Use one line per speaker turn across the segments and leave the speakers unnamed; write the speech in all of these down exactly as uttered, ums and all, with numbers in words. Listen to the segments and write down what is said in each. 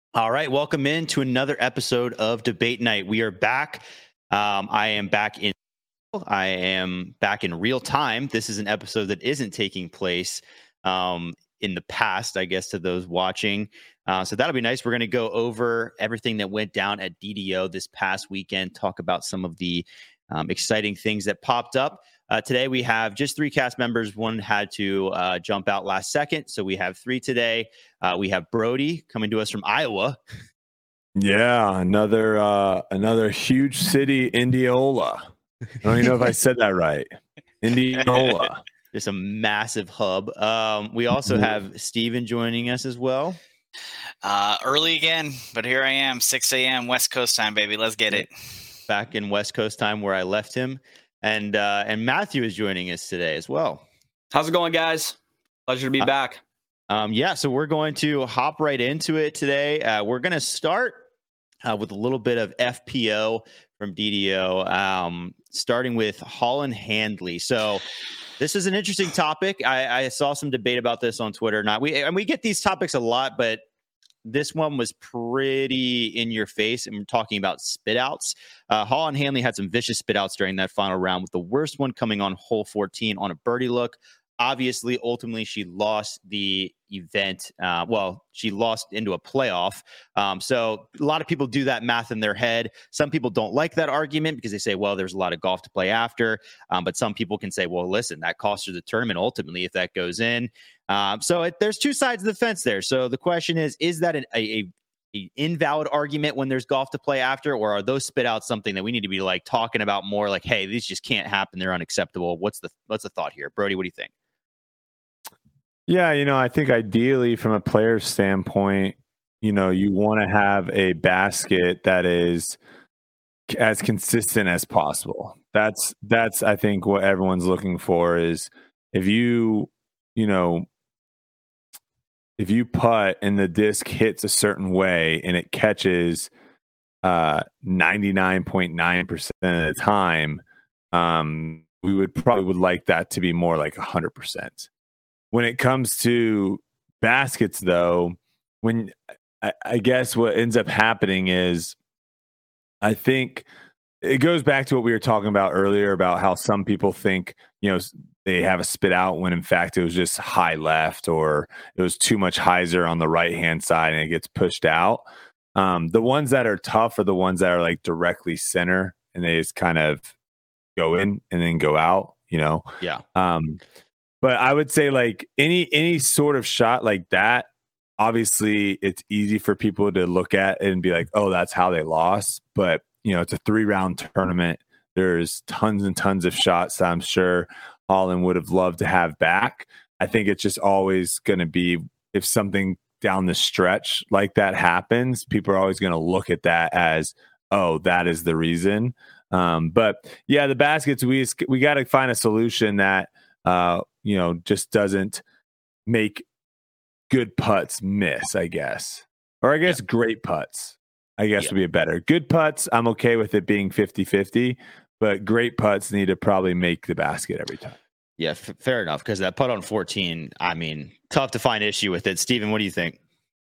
All right, welcome in to another episode of Debate Night. We are back. Um, I am back in. I am back in real time. This is an episode that isn't taking place um, in the past, I guess, to those watching. Uh, so that'll be nice. We're going to go over everything that went down at D D O this past weekend. Talk about some of the um, exciting things that popped up. Uh, today we have just three cast members. One had to uh, jump out last second, so we have three today. Uh, we have Brody coming to us from Iowa.
Yeah, another uh, another huge city, Indianola. I don't even know if I said that right. Indianola.
Just a massive hub. Um, we also have Steven joining us as well.
Uh, early again, but here I am, six a.m. West Coast time, baby. Let's get it.
Back in West Coast time where I left him. And uh, and Matthew is joining us today as well.
How's it going, guys? Pleasure to be
uh,
back.
Um, yeah, so we're going to hop right into it today. Uh, we're going to start uh, with a little bit of F P O from D D O, um, starting with Holyn Handley. So this is an interesting topic. I, I saw some debate about this on Twitter. Not we and we get these topics a lot, but this one was pretty in your face. And we're talking about spit outs. Uh, Holyn Handley had some vicious spit outs during that final round, with the worst one coming on hole fourteen on a birdie look. Obviously, ultimately, she lost the event. Uh, well, she lost into a playoff. Um, so a lot of people do that math in their head. Some people don't like that argument because they say, well, there's a lot of golf to play after. Um, but some people can say, well, listen, that costs her the tournament ultimately if that goes in. Um, so it, there's two sides of the fence there. So the question is, is that an, a, a a invalid argument when there's golf to play after, or are those spit outs something that we need to be like talking about more? Like, hey, these just can't happen. They're unacceptable. What's the what's the thought here, Brody? What do you think?
Yeah, you know, I think ideally from a player's standpoint, you know, you want to have a basket that is as consistent as possible. That's that's I think what everyone's looking for is if you, you know, if you putt and the disc hits a certain way and it catches uh, ninety-nine point nine percent of the time, um, we would probably would like that to be more like one hundred percent. When it comes to baskets, though, when I, I guess what ends up happening is I think it goes back to what we were talking about earlier about how some people think, you know, they have a spit out when in fact it was just high left or it was too much hyzer on the right hand side and it gets pushed out. Um, the ones that are tough are the ones that are like directly center and they just kind of go in and then go out, you know?
Yeah.
Um, But I would say like any any sort of shot like that, obviously it's easy for people to look at and be like, oh, that's how they lost. But, you know, it's a three round tournament. There's tons and tons of shots that I'm sure Holyn would have loved to have back. I think it's just always going to be, if something down the stretch like that happens, people are always going to look at that as, oh, that is the reason. Um, but yeah, the baskets, we, we got to find a solution that, uh, you know, just doesn't make good putts miss, I guess. Or I guess yeah. great putts, I guess yeah. would be a better. Good putts, I'm okay with it being fifty-fifty, but great putts need to probably make the basket every time.
Yeah, f- fair enough, because that putt on fourteen, I mean, tough to find issue with it. Steven, what do you think?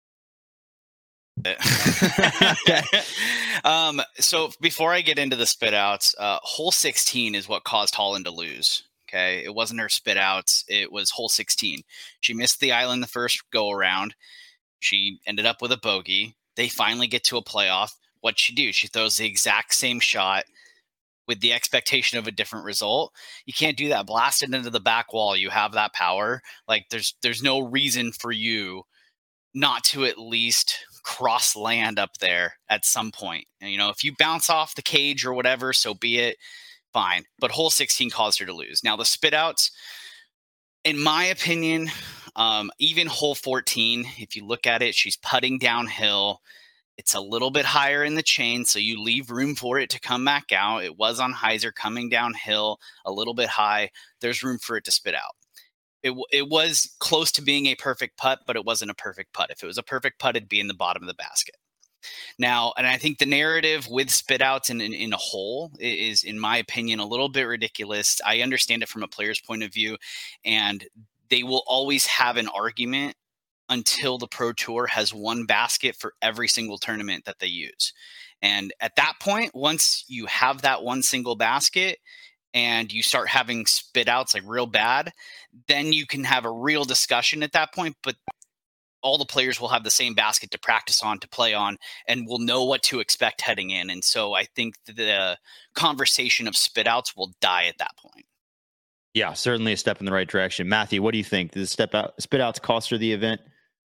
um, so before I get into the spit outs, uh, hole sixteen is what caused Holyn to lose. Okay, it wasn't her spit outs. It was hole sixteen. She missed the island the first go around. She ended up with a bogey. They finally get to a playoff. What'd she do? She throws the exact same shot with the expectation of a different result. You can't do that. Blast it into the back wall. You have that power. Like there's there's no reason for you not to at least cross land up there at some point. And, you know, if you bounce off the cage or whatever, so be it. Fine. But hole sixteen caused her to lose. Now the spit outs, in my opinion, um, even hole fourteen, if you look at it, she's putting downhill. It's a little bit higher in the chain, so you leave room for it to come back out. It was on hyzer coming downhill a little bit high. There's room for it to spit out. It, it was close to being a perfect putt, but it wasn't a perfect putt. If it was a perfect putt, it'd be in the bottom of the basket. Now, and I think the narrative with spit outs in, in, in a hole is, in my opinion, a little bit ridiculous. I understand it from a player's point of view, and they will always have an argument until the Pro Tour has one basket for every single tournament that they use. And at that point, once you have that one single basket and you start having spit outs like real bad, then you can have a real discussion at that point. But all the players will have the same basket to practice on, to play on, and will know what to expect heading in. And so I think the conversation of spit outs will die at that point.
Yeah, certainly a step in the right direction. Matthew, what do you think? Does step out spit outs cost her the event?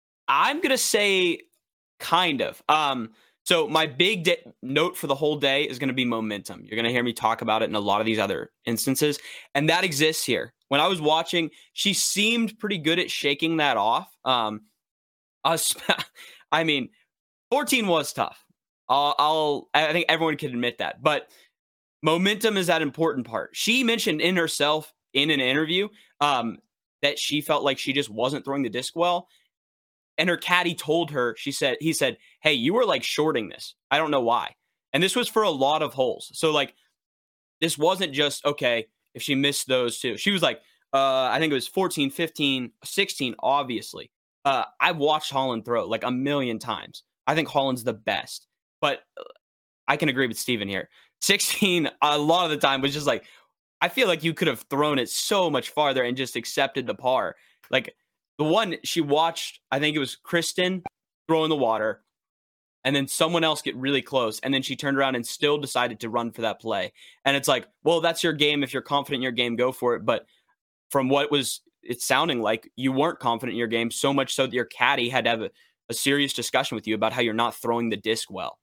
I'm going to say kind of. Um, so my big de- note for the whole day is going to be momentum. You're going to hear me talk about it in a lot of these other instances, and that exists here. When I was watching, she seemed pretty good at shaking that off. Um, Us, I mean, fourteen was tough. I'll, I'll, I think everyone can admit that. But momentum is that important part. She mentioned in herself in an interview um, that she felt like she just wasn't throwing the disc well. And her caddy told her, she said, he said, hey, you were like shorting this. I don't know why. And this was for a lot of holes. So like, this wasn't just, okay, if she missed those two. She was like, uh, I think it was fourteen, fifteen, sixteen, obviously. Uh, I've watched Holland throw like a million times. I think Holland's the best, but I can agree with Steven here. sixteen, a lot of the time was just like, I feel like you could have thrown it so much farther and just accepted the par. Like the one she watched, I think it was Kristen throw in the water and then someone else get really close. And then she turned around and still decided to run for that play. And it's like, well, that's your game. If you're confident in your game, go for it. But from what was it's sounding like, you weren't confident in your game, so much so that your caddy had to have a, a serious discussion with you about how you're not throwing the disc well.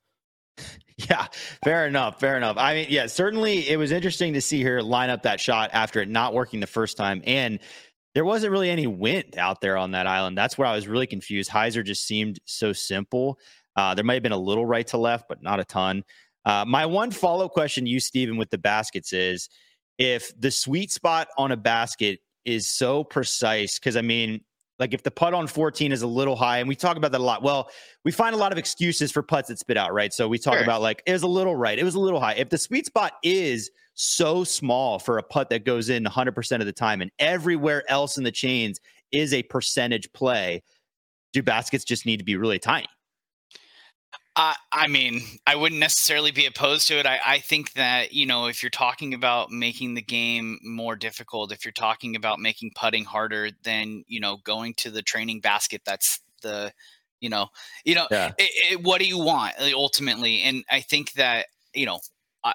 Yeah, fair enough. Fair enough. I mean, yeah, certainly it was interesting to see her line up that shot after it not working the first time. And there wasn't really any wind out there on that island. That's where I was really confused. Hyzer just seemed so simple. Uh, there might have been a little right to left, but not a ton. Uh, my one follow-up question to you, Steven, with the baskets is, if the sweet spot on a basket is so precise, because I mean, like if the putt on fourteen is a little high, and we talk about that a lot. Well, we find a lot of excuses for putts that spit out, right? So we talk
Sure.
about like, it was a little right. It was a little high. If the sweet spot is so small for a putt that goes in one hundred percent of the time and everywhere else in the chains is a percentage play, do baskets just need to be really tiny?
Uh, I mean, I wouldn't necessarily be opposed to it. I, I think that, you know, if you're talking about making the game more difficult, if you're talking about making putting harder, then, you know, going to the training basket, that's the, you know, you know,
Yeah.
it, it, what do you want ultimately? And I think that, you know,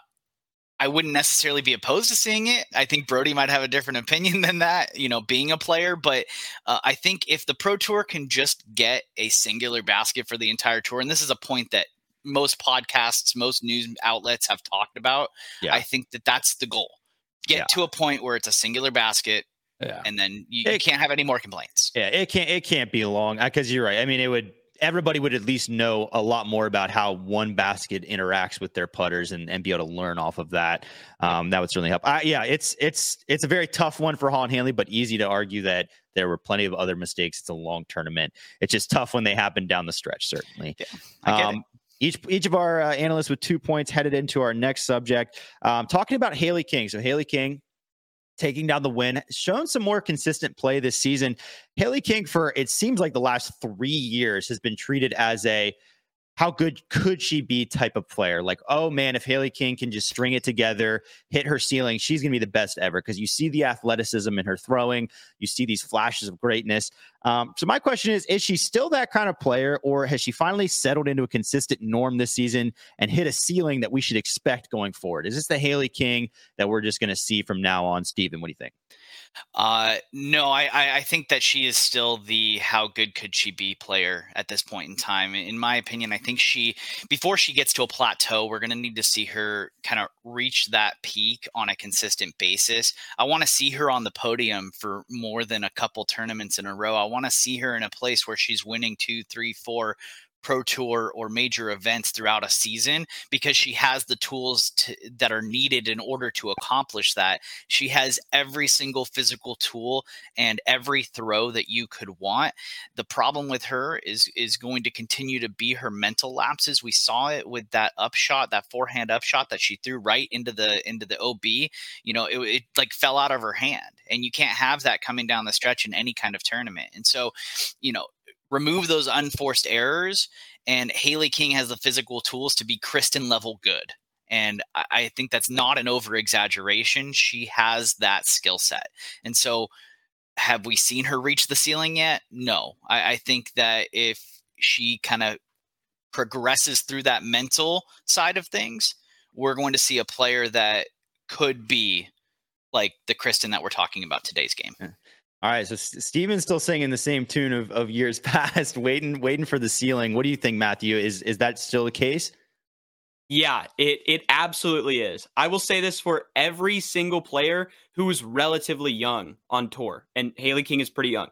I wouldn't necessarily be opposed to seeing it. I think Brody might have a different opinion than that, you know, being a player. But uh, I think if the Pro Tour can just get a singular basket for the entire tour, and this is a point that most podcasts, most news outlets have talked about,
Yeah.
I think that that's the goal. Get
Yeah.
to a point where it's a singular basket,
Yeah.
and then you,
It-
you can't have any more complaints.
Yeah, it can't it can't be long, because you're right. I mean, it would everybody would at least know a lot more about how one basket interacts with their putters and, and be able to learn off of that. Um, that would certainly help. I, yeah, it's it's it's a very tough one for Holland Handley, but easy to argue that there were plenty of other mistakes. It's a long tournament. It's just tough when they happen down the stretch, certainly.
Yeah, I get it.
Um, Each each of our uh, analysts with two points headed into our next subject. Um, talking about Hailey King. So Hailey King taking down the win, shown some more consistent play this season. Hailey King, for it seems like the last three years, has been treated as a how good could she be type of player. Like, oh man, if Hailey King can just string it together, hit her ceiling, she's going to be the best ever, because you see the athleticism in her throwing. You see these flashes of greatness. Um, so my question is, is she still that kind of player, or has she finally settled into a consistent norm this season and hit a ceiling that we should expect going forward? Is this the Hailey King that we're just going to see from now on? Steven, what do you think?
Uh, no, I, I, I think that she is still the how good could she be player at this point in time. In my opinion, I think she, before she gets to a plateau, we're going to need to see her kind of reach that peak on a consistent basis. I want to see her on the podium for more than a couple tournaments in a row. I want to see her in a place where she's winning two, three, four Pro Tour or major events throughout a season, because she has the tools to, that are needed in order to accomplish that. She has every single physical tool and every throw that you could want. The problem with her is is going to continue to be her mental lapses. We saw it with that upshot, that forehand upshot that she threw right into the into the O B. You know, it, it like fell out of her hand, and you can't have that coming down the stretch in any kind of tournament. And so, you know, remove those unforced errors, and Hailey King has the physical tools to be Kristen level good. And I, I think that's not an over exaggeration. She has that skill set. And so have we seen her reach the ceiling yet? No. I, I think that if she kind of progresses through that mental side of things, we're going to see a player that could be like the Kristen that we're talking about today's game.
Yeah. All right, so Steven's still singing the same tune of, of years past, waiting waiting for the ceiling. What do you think, Matthew? Is is that still the case?
Yeah, it it absolutely is. I will say this for every single player who is relatively young on tour, and Hailey King is pretty young.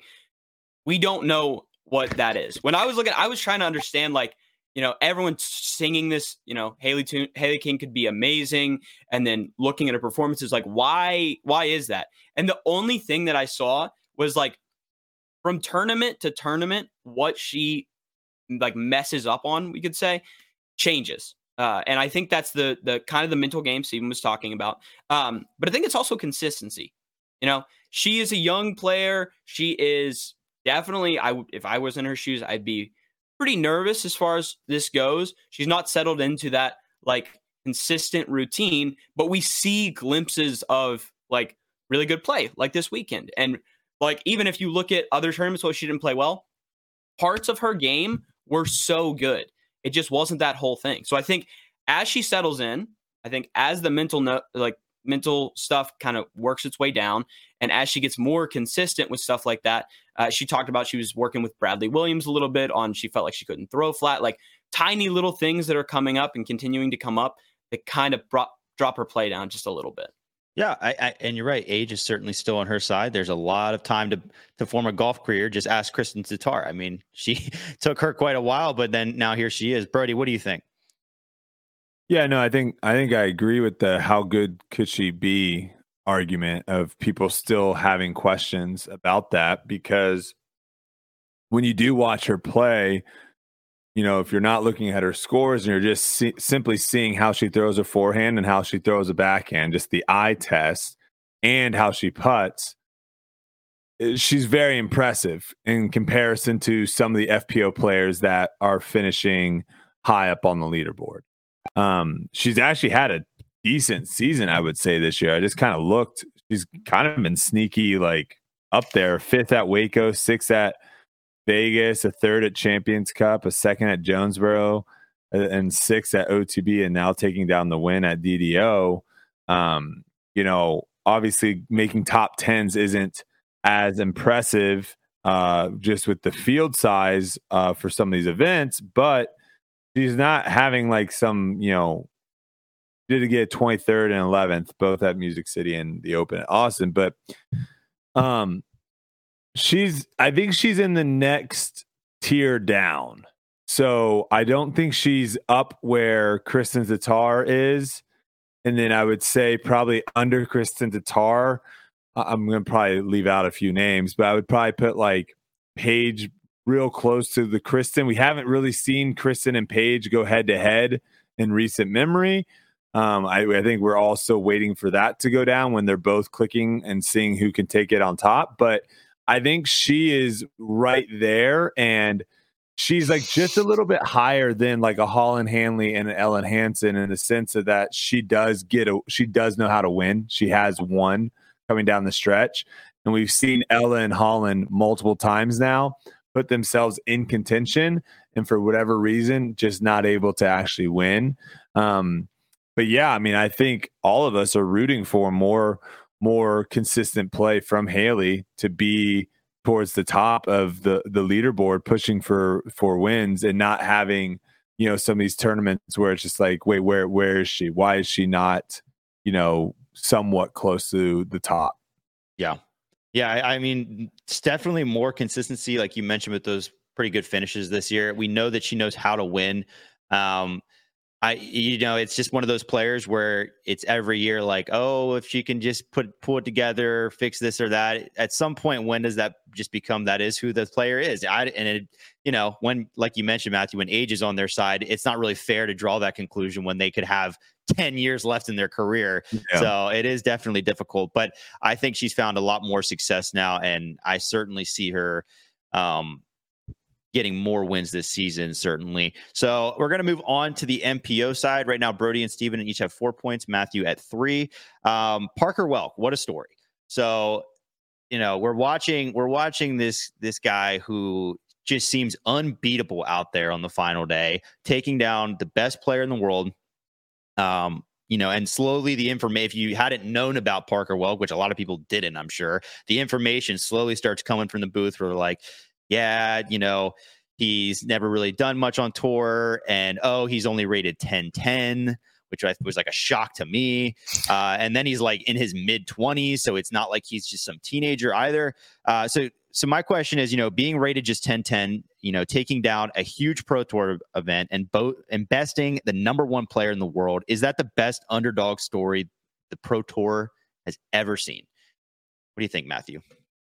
We don't know what that is. When I was looking, I was trying to understand, like, you know, everyone's singing this, you know, Hailey, Hailey King could be amazing. And then looking at her performances, like, why, why is that? And the only thing that I saw was, like, from tournament to tournament, what she like messes up on, we could say, changes. Uh, and I think that's the the kind of the mental game Steven was talking about. Um, but I think it's also consistency. You know, she is a young player. She is definitely, I if I was in her shoes, I'd be pretty nervous as far as this goes. She's not settled into that like consistent routine, but we see glimpses of like really good play like this weekend. And like, even if you look at other tournaments where she didn't play well, parts of her game were so good. It just wasn't that whole thing. So I think as she settles in, I think as the mental no, like mental stuff kind of works its way down, and as she gets more consistent with stuff like that, uh, she talked about she was working with Bradley Williams a little bit on, she felt like she couldn't throw flat, like tiny little things that are coming up and continuing to come up that kind of brought, drop her play down just a little bit.
Yeah, I, I, and you're right. Age is certainly still on her side. There's a lot of time to to form a golf career. Just ask Kristen Tatar. I mean, she took her quite a while, but then now here she is. Brody, what do you think?
Yeah, no, I think I think I agree with the how good could she be argument of people still having questions about that, because when you do watch her play, you know, if you're not looking at her scores and you're just see, simply seeing how she throws a forehand and how she throws a backhand, just the eye test and how she putts, she's very impressive in comparison to some of the F P O players that are finishing high up on the leaderboard. Um, she's actually had a decent season, I would say, this year. I just kind of looked. She's kind of been sneaky, like up there, fifth at Waco, sixth at Vegas, a third at Champions Cup, a second at Jonesboro, and sixth at O T B, and now taking down the win at D D O. Um, you know, obviously making top tens isn't as impressive uh, just with the field size uh, for some of these events, but she's not having like some, you know, did get twenty-third and eleventh, both at Music City and the Open at Austin, but um, she's, I think she's in the next tier down. So I don't think she's up where Kristen Tatar is. And then I would say probably under Kristen Tatar, I'm going to probably leave out a few names, but I would probably put like Paige real close to the Kristen. We haven't really seen Kristen and Paige go head to head in recent memory. Um, I, I think we're also waiting for that to go down when they're both clicking and seeing who can take it on top. But I think she is right there, and she's like just a little bit higher than like a Holyn Handley and an Ellen Hansen in the sense of that she does get a, she does know how to win. She has won coming down the stretch, and we've seen Ella and Holyn multiple times now put themselves in contention, and for whatever reason, just not able to actually win. Um, but yeah, I mean, I think all of us are rooting for more. more consistent play from Hailey to be towards the top of the, the leaderboard, pushing for, for wins and not having, you know, some of these tournaments where it's just like, wait, where, where is she? Why is she not, you know, somewhat close to the top?
Yeah. Yeah. I, I mean, it's definitely more consistency. Like you mentioned with those pretty good finishes this year, we know that she knows how to win. Um, I, you know, it's just one of those players where it's every year like, oh, if she can just put, pull it together, fix this or that. At some point, when does that just become that is who the player is? I, and it, you know, when, like you mentioned, Matthew, when age is on their side, it's not really fair to draw that conclusion when they could have ten years left in their career. Yeah. So it is definitely difficult, but I think she's found a lot more success now. And I certainly see her, um, getting more wins this season, certainly. So we're going to move on to the M P O side. Right now, Brody and Steven each have four points, Matthew at three. Um, Parker Welk, what a story. So, you know, we're watching, we're watching this, this guy who just seems unbeatable out there on the final day, taking down the best player in the world. Um, you know, and slowly the information, if you hadn't known about Parker Welk, which a lot of people didn't, I'm sure, the information slowly starts coming from the booth where like, yeah, you know, he's never really done much on tour, and oh, he's only rated ten ten, which was like a shock to me. Uh, and then he's like in his mid twenties, so it's not like he's just some teenager either. Uh, so, so my question is, you know, being rated just ten ten, you know, taking down a huge Pro Tour event and both and besting the number one player in the world, is that the best underdog story the Pro Tour has ever seen? What do you think, Matthew?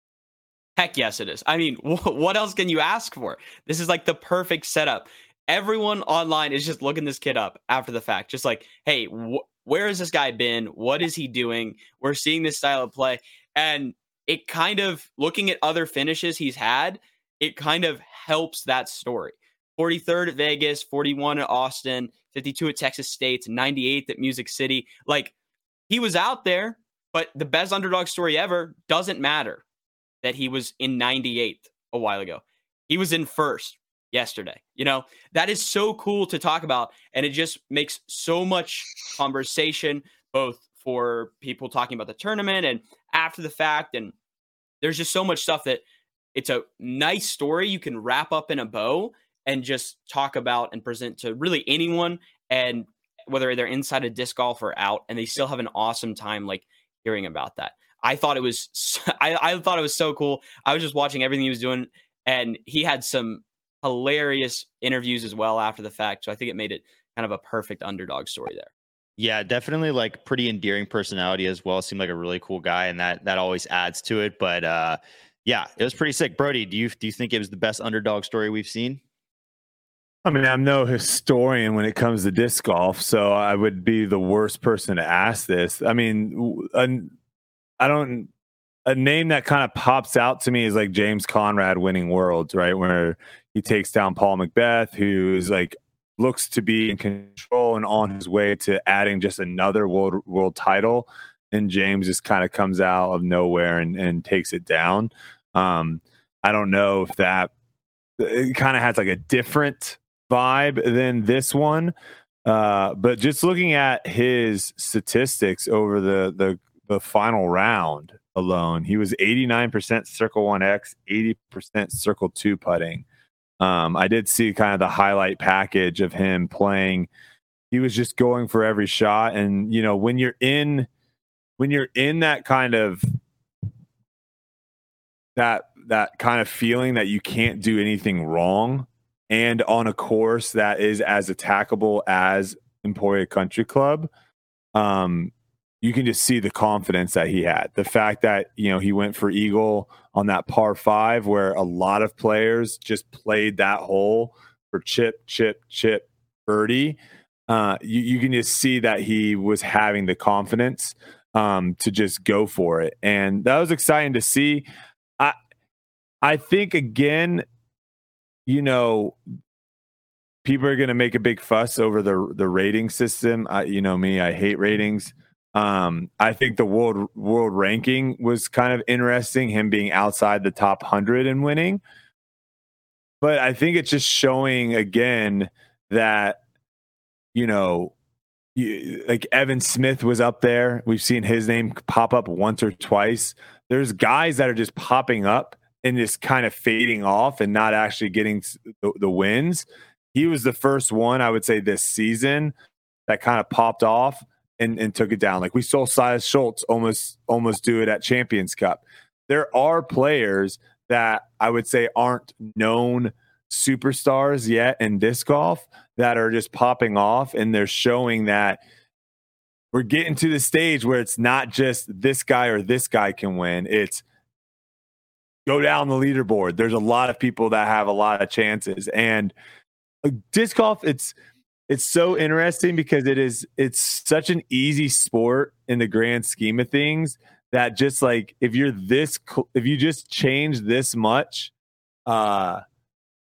Heck yes, it is. I mean, what else can you ask for? This is like the perfect setup. Everyone online is just looking this kid up after the fact. Just like, hey, wh- where has this guy been? What is he doing? We're seeing this style of play. And it kind of, looking at other finishes he's had, it kind of helps that story. forty-third at Vegas, forty-one at Austin, fifty-two at Texas State, ninety-eighth at Music City. Like, he was out there, but the best underdog story ever doesn't matter that he was in ninety-eighth a while ago. He was in first yesterday. You know, that is so cool to talk about. And it just makes so much conversation, both for people talking about the tournament and after the fact. And there's just so much stuff that it's a nice story you can wrap up in a bow and just talk about and present to really anyone. And whether they're inside of disc golf or out, and they still have an awesome time, like hearing about that. I thought it was, I, I thought it was so cool. I was just watching everything he was doing, and he had some hilarious interviews as well after the fact. So I think it made it kind of a perfect underdog story there.
Yeah, definitely like pretty endearing personality as well. Seemed like a really cool guy, and that that always adds to it. But uh, yeah, it was pretty sick. Brody, do you do you think it was the best underdog story we've seen?
I mean, I'm no historian when it comes to disc golf, so I would be the worst person to ask this. I mean, a, I don't. A name that kind of pops out to me is like James Conrad winning Worlds, right? Where he takes down Paul McBeth, who is like looks to be in control and on his way to adding just another world world title, and James just kind of comes out of nowhere and, and takes it down. Um, I don't know if that it kind of has like a different vibe than this one, uh, but just looking at his statistics over the the the final round alone, he was eighty-nine percent Circle one X, eighty percent Circle two putting. Um, I did see kind of the highlight package of him playing. He was just going for every shot. And, you know, when you're in, when you're in that kind of, that, that kind of feeling that you can't do anything wrong, and on a course that is as attackable as Emporia Country Club, um, you can just see the confidence that he had. The fact that, you know, he went for eagle on that par five, where a lot of players just played that hole for chip, chip, chip, birdie. Uh, you, you can just see that he was having the confidence um, to just go for it. And that was exciting to see. I, I think, again, you know, people are going to make a big fuss over the, the rating system. I, you know me, I hate ratings. Um, I think the world world ranking was kind of interesting, him being outside the top one hundred and winning. But I think it's just showing again that, you know, you, like Evan Smith was up there. We've seen his name pop up once or twice. There's guys that are just popping up and just kind of fading off and not actually getting the, the wins. He was the first one, I would say, this season that kind of popped off And, and took it down. Like we saw Silas Schultz almost almost do it at Champions Cup. There are players that I would say aren't known superstars yet in disc golf that are just popping off, and they're showing that we're getting to the stage where it's not just this guy or this guy can win. It's go down the leaderboard. There's a lot of people that have a lot of chances. And disc golf, it's It's so interesting because it is, it's such an easy sport in the grand scheme of things that just like, if you're this, if you just change this much, uh,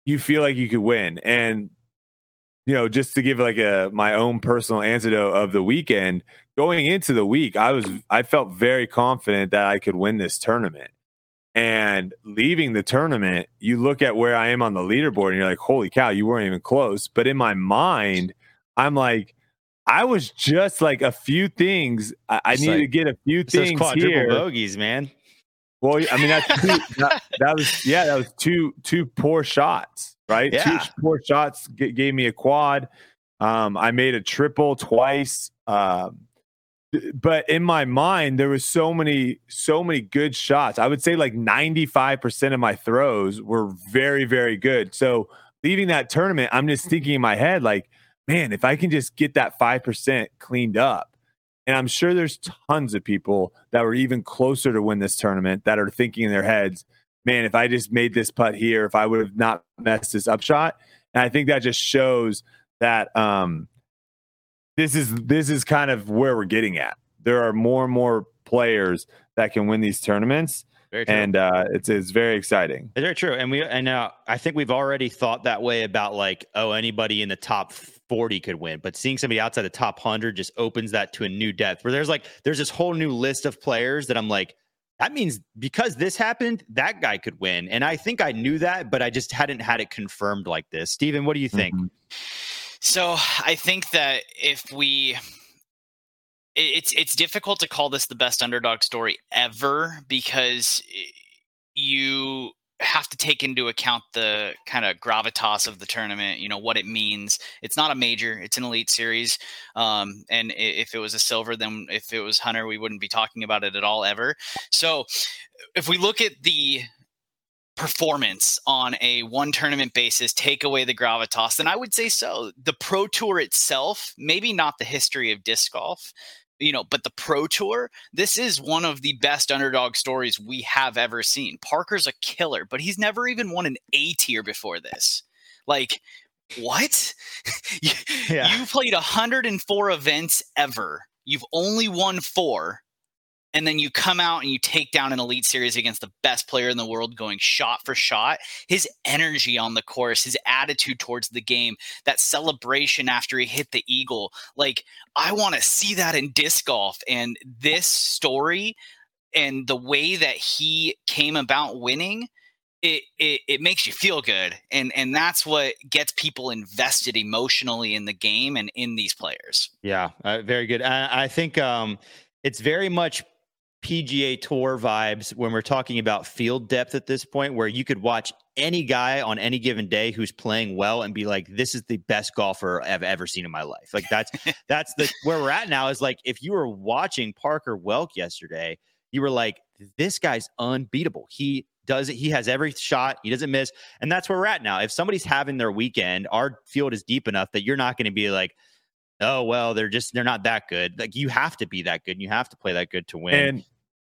you feel like you could win. And, you know, just to give like a my own personal antidote of the weekend, going into the week, I was I felt very confident that I could win this tournament. And leaving the tournament, you look at where I am on the leaderboard and you're like, holy cow, you weren't even close. But in my mind, I'm like, I was just like a few things. I, I need like, to get a few things
quadruple
here.
bogeys, man.
Well, I mean, that's two, that, that was, yeah, that was two, two poor shots, right?
Yeah.
Two poor shots g- gave me a quad. Um, I made a triple twice. Um, but in my mind, there was so many, so many good shots. I would say like ninety-five percent of my throws were very, very good. So leaving that tournament, I'm just thinking in my head, like, man, if I can just get that five percent cleaned up. And I'm sure there's tons of people that were even closer to win this tournament that are thinking in their heads, man, if I just made this putt here, if I would have not messed this up shot. And I think that just shows that um, this is this is kind of where we're getting at. There are more and more players that can win these tournaments.
Very true.
And uh, it's it's very exciting.
It's very true. And we and uh, I think we've already thought that way about like, oh, anybody in the top forty could win. But seeing somebody outside the top one hundred just opens that to a new depth where there's like there's this whole new list of players that I'm like, that means because this happened, that guy could win. And I think I knew that, but I just hadn't had it confirmed like this. Steven, what do you think?
Mm-hmm.
So I think that if we it's it's difficult to call this the best underdog story ever because you have to take into account the kind of gravitas of the tournament, you know, what it means. It's not a major, it's an elite series. Um, and if it was a silver, then if it was Hunter, we wouldn't be talking about it at all ever. So if we look at the performance on a one tournament basis, take away the gravitas, then I would say so. The Pro Tour itself, maybe not the history of disc golf, you know, but the Pro Tour, this is one of the best underdog stories we have ever seen. Parker's a killer, but he's never even won an A tier before this. Like, what? you,
Yeah.
you played one hundred four events ever. You've only won four. And then you come out and you take down an elite series against the best player in the world going shot for shot. His energy on the course, his attitude towards the game, that celebration after he hit the eagle. Like, I want to see that in disc golf. And this story and the way that he came about winning, it it, it makes you feel good. And, and that's what gets people invested emotionally in the game and in these players.
Yeah, uh, very good. I, I think um, it's very much P G A Tour vibes when we're talking about field depth at this point, where you could watch any guy on any given day who's playing well and be like, this is the best golfer I've ever seen in my life. Like that's, that's the, where we're at now is like, if you were watching Parker Welk yesterday, you were like, this guy's unbeatable. He does it. He has every shot. He doesn't miss. And that's where we're at now. If somebody's having their weekend, our field is deep enough that you're not going to be like, oh, well, they're just, they're not that good. Like you have to be that good. And you have to play that good to win.
And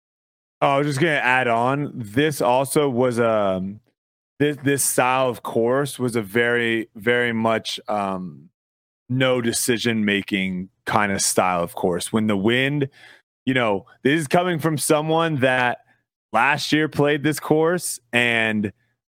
oh, I was just going to add on. This also was um this this style of course was a very very much um no decision making kind of style of course. When the wind, you know, this is coming from someone that last year played this course, and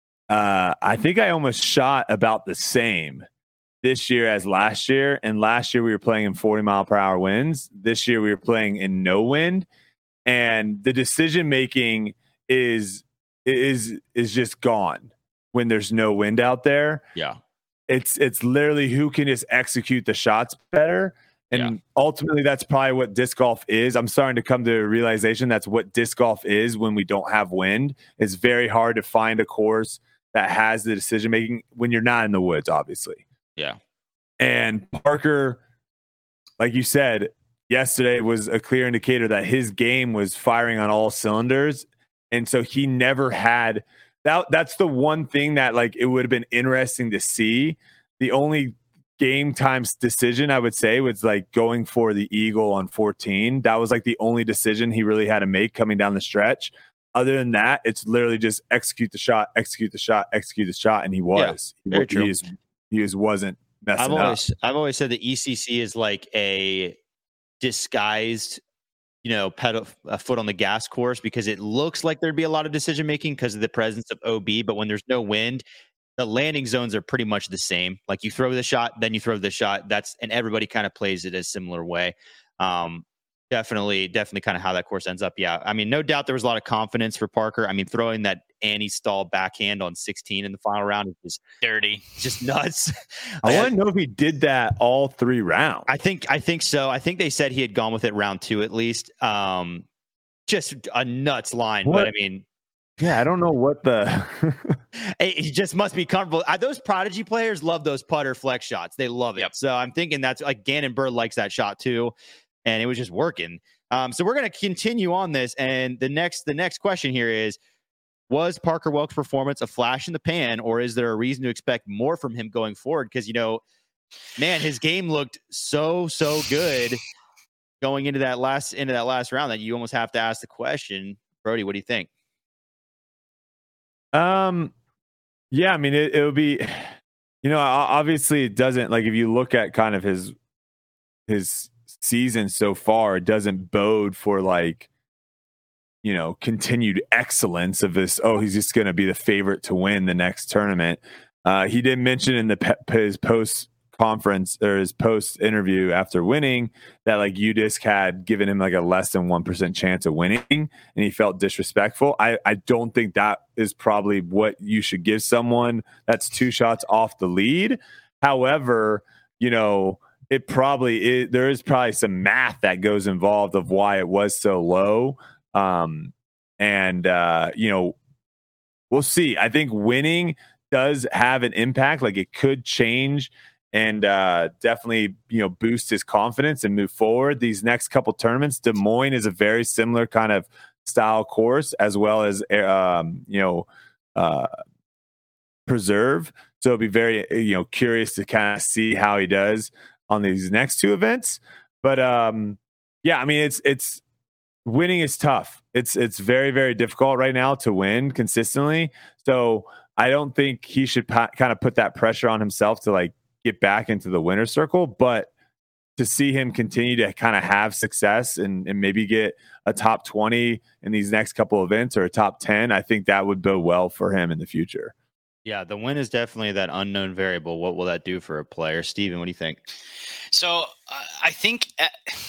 uh I think I almost shot about the same this year as last year. And last year we were playing in forty mile per hour winds. This year we were playing in no wind. And the decision making is is is just gone when there's no wind out there.
Yeah,
it's it's literally who can just execute the shots better. And yeah. ultimately, that's probably what disc golf is. I'm starting to come to a realization that's what disc golf is when we don't have wind. It's very hard to find a course that has the decision making when you're not in the woods, obviously.
Yeah.
And Parker, like you said, yesterday was a clear indicator that his game was firing on all cylinders. And so he never had that. That's the one thing that like it would have been interesting to see. The only game times decision I would say was like going for the eagle on fourteen. That was like the only decision he really had to make coming down the stretch. Other than that, it's literally just execute the shot, execute the shot, execute the shot. And he was,
yeah, very
he,
true.
he, is, he is, wasn't messing
I've
up.
always, I've always said the E C C is like a disguised, you know, pedal a foot on the gas course because it looks like there'd be a lot of decision making because of the presence of O B, but when there's no wind, the landing zones are pretty much the same. Like you throw the shot, then you throw the shot. That's and everybody kind of plays it a similar way. Um, definitely, definitely kind of how that course ends up. Yeah, I mean, no doubt there was a lot of confidence for Parker. I mean, throwing that Annie Stahl backhand on sixteen in the final round is just
dirty,
just nuts.
I want to know if he did that all three rounds.
I think, I think so. I think they said he had gone with it round two at least. Um, just a nuts line,
what?
but I mean.
Yeah, I don't know what the.
He just must be comfortable. Uh, those prodigy players love those putter flex shots. They love it.
Yep.
So I'm thinking that's like Gannon Bird likes that shot too, and it was just working. Um, so we're going to continue on this, and the next the next question here is: was Parker Welk's performance a flash in the pan, or is there a reason to expect more from him going forward? Because you know, man, his game looked so so good going into that last into that last round that you almost have to ask the question, Brody, what do you think?
Um, yeah, I mean, it, it would be, you know, obviously it doesn't, like, if you look at kind of his, his season so far, it doesn't bode for like, you know, continued excellence of this. Oh, he's just going to be the favorite to win the next tournament. Uh, he did mention in the pe- his post conference or his post interview after winning that like U D I S C had given him like a less than one percent chance of winning, and he felt disrespectful. I, I don't think that is probably what you should give someone that's two shots off the lead. However, you know, it probably is, there is probably some math that goes involved of why it was so low. Um, and uh, you know, we'll see. I think winning does have an impact. Like it could change and uh, definitely, you know, boost his confidence and move forward. These next couple tournaments, Des Moines is a very similar kind of style course, as well as, um, you know, uh, Preserve. So it'll be very, you know, curious to kind of see how he does on these next two events. But um, yeah, I mean, it's, it's winning is tough. It's, it's very, very difficult right now to win consistently. So I don't think he should pa- kind of put that pressure on himself to like get back into the winner's circle, but to see him continue to kind of have success and, and maybe get a top twenty in these next couple events or a top ten, I think that would bode well for him in the future.
Yeah, the win is definitely that unknown variable. What will that do for a player? Steven, what do you think?
So uh, I think uh,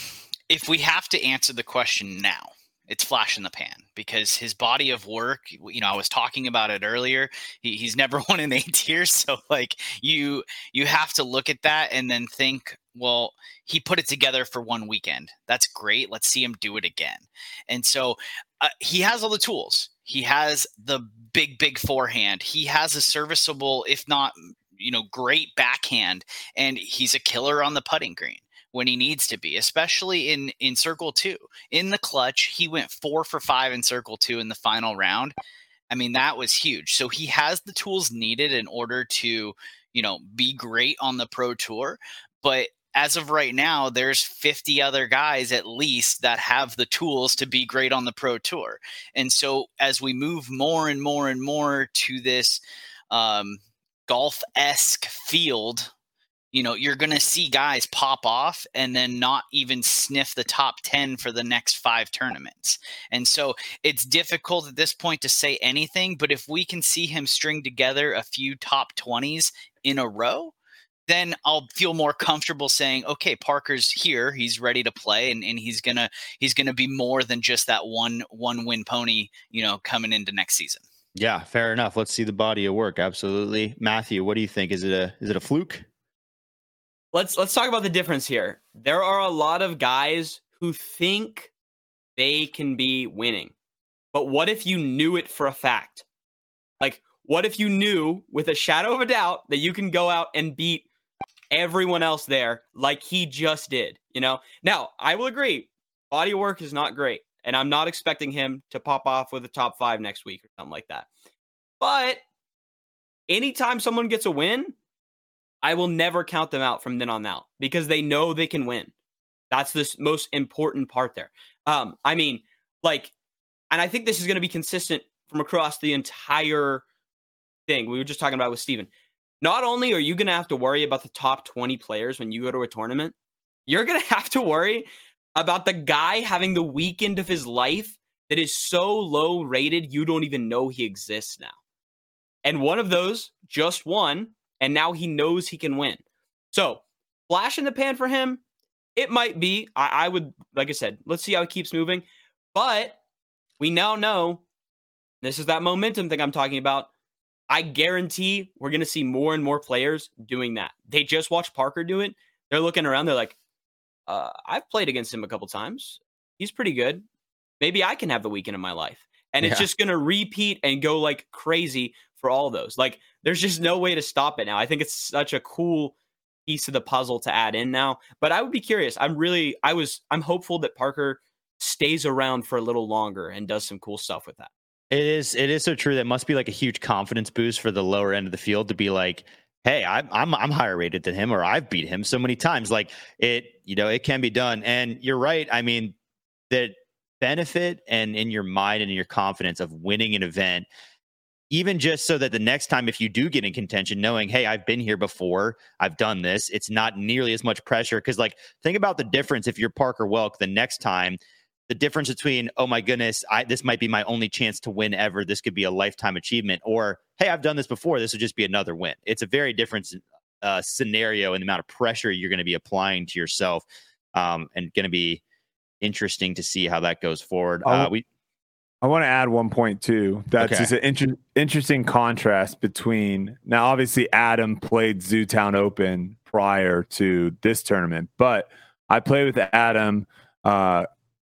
if we have to answer the question now, it's flash in the pan, because his body of work, you know, I was talking about it earlier. He, he's never won an A tier. So like you, you have to look at that and then think, well, he put it together for one weekend. That's great. Let's see him do it again. And so uh, he has all the tools. He has the big, big forehand. He has a serviceable, if not, you know, great backhand, and he's a killer on the putting green when he needs to be, especially in, in circle two. In the clutch, he went four for five in circle two in the final round. I mean, that was huge. So he has the tools needed in order to, you know, be great on the pro tour. But as of right now, there's fifty other guys at least that have the tools to be great on the pro tour. And so as we move more and more and more to this um, golf-esque field, you know, you're going to see guys pop off and then not even sniff the top ten for the next five tournaments. And so it's difficult at this point to say anything, but if we can see him string together a few top twenties in a row, then I'll feel more comfortable saying, okay, Parker's here, he's ready to play, and, and he's going to, he's going to be more than just that one, one win pony, you know, coming into next season.
Yeah, fair enough. Let's see the body of work. Absolutely. Matthew, what do you think? Is it a, is it a fluke?
Let's let's talk about the difference here. There are a lot of guys who think they can be winning. But what if you knew it for a fact? Like, what if you knew with a shadow of a doubt that you can go out and beat everyone else there like he just did, you know? Now, I will agree, body of work is not great, and I'm not expecting him to pop off with a top five next week or something like that. But anytime someone gets a win, I will never count them out from then on out because they know they can win. That's the most important part there. Um, I mean, like, and I think this is going to be consistent from across the entire thing we were just talking about with Steven. Not only are you going to have to worry about the top twenty players when you go to a tournament, you're going to have to worry about the guy having the weekend of his life that is so low rated, you don't even know he exists now. And one of those just won, and now he knows he can win. So, flash in the pan for him, it might be. I, I would, like I said, let's see how he keeps moving. But we now know, this is that momentum thing I'm talking about. I guarantee we're going to see more and more players doing that. They just watched Parker do it. They're looking around. They're like, uh, I've played against him a couple times. He's pretty good. Maybe I can have the weekend of my life. And it's
Yeah.
just going to repeat and go like crazy for all those. Like, there's just no way to stop it now. I think it's such a cool piece of the puzzle to add in now. But I would be curious. I'm really, I was, I'm hopeful that Parker stays around for a little longer and does some cool stuff with that.
It is, it is so true. That must be like a huge confidence boost for the lower end of the field to be like, hey, I'm, I'm, I'm higher rated than him, or I've beat him so many times. Like it, you know, it can be done. And you're right. I mean, that benefit and in your mind and in your confidence of winning an event, even just so that the next time, if you do get in contention, knowing, hey, I've been here before, I've done this, it's not nearly as much pressure. Because, like, think about the difference if you're Parker Welk the next time, the difference between, oh my goodness, I, this might be my only chance to win ever. This could be a lifetime achievement. Or, hey, I've done this before. This would just be another win. It's a very different uh, scenario in the amount of pressure you're going to be applying to yourself, um, and going to be interesting to see how that goes forward. Uh, we.
I want to add one point too. That's
Okay.
just an inter- interesting contrast between, now obviously Adam played Zootown Open prior to this tournament, but I played with Adam uh,